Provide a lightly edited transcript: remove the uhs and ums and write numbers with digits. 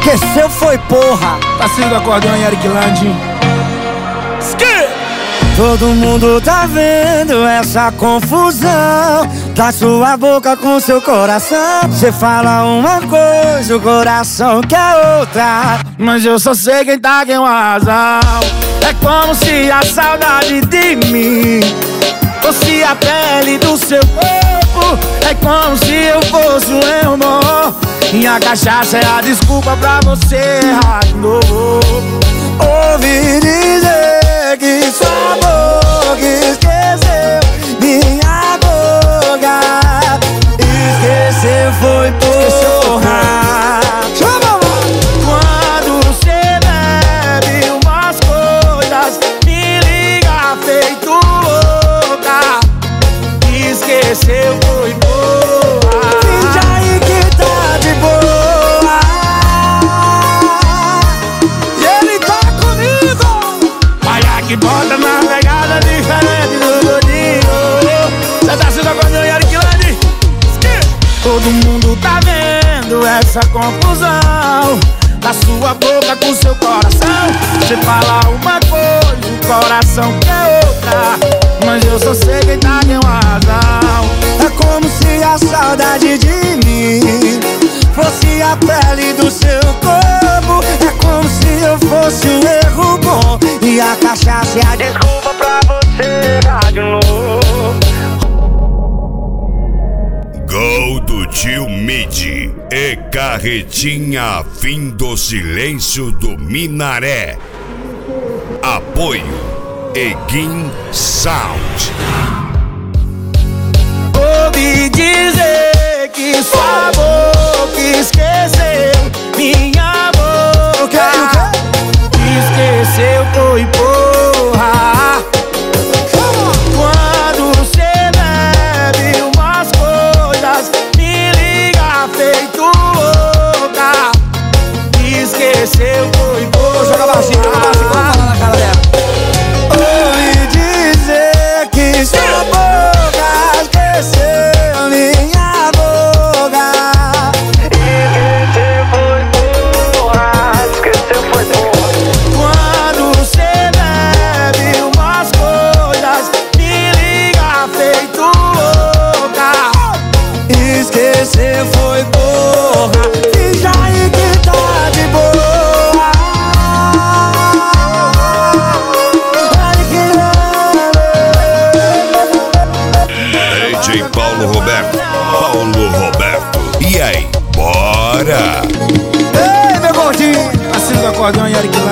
Esqueceu foi porra. Parceiro do acordeão, Eric Land. Todo mundo tá vendo essa confusão da sua boca com seu coração. Cê fala uma coisa, o coração quer outra. Mas eu só sei quem tá com a razão. É como se a saudade de mim fosse a pele do seu corpo. É como se eu fosse um erro bom e a cachaça é a desculpa pra você errar de novo. Ouvi dizer que sua boca esqueceu minha boca. Esqueceu foi porra. Quando você bebe umas coisas, me liga feito louca. Esqueceu foi porra. Finge aí que tá de boa. E ele tá comigo. Olha que bota na pegada diferente do gordinho. Cê tá sendo acordeão e Eric Land. Todo mundo tá vendo essa confusão da sua boca com seu coração. Você fala uma coisa, o coração quer outra. Mas eu só sei quem tá com a razão. É como se a saudade de mim fosse a pele do seu corpo. É como se eu fosse um erro bom e a cachaça é a desculpa pra você errar de novo. Gol do tio Mid e carretinha fim do silêncio do Minaré. Apoio Egin Sound. Ouvi dizer que sua boca esqueceu minha boca. Esqueceu foi porra. Quando você bebe umas coisas, me liga feito louca. Esqueceu foi porra. Joga baixinho, vamos falar na cara dela. Ouvi dizer que sua boca esqueceu minha boca. Esqueceu foi porra. Esqueceu foi porra. Quando você bebe umas coisas, me liga feito louca. Esqueceu foi porra. Finge aí que tá de boa. Ai, que DJ Paulo Roberto. Paulo Roberto. E aí, bora? Ei, meu gordinho. Parceiro do acordeão e Eric